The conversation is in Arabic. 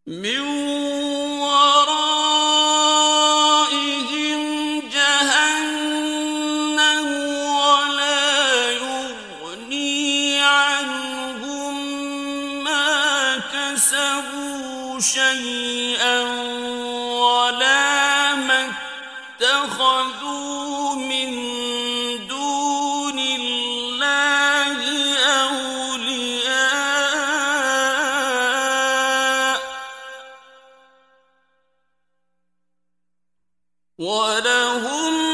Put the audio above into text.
مِّن وَرَائِهِمْ جَهَنَّمُ وَلَا يُغْنِي عَنْهُم مَّا كَسَبُوا شَيْئًا وَلَا مَا اتَّخَذُوا مِن دُونِ اللَّهِ أَوْلِيَاءَ ۖ وَلَهُمْ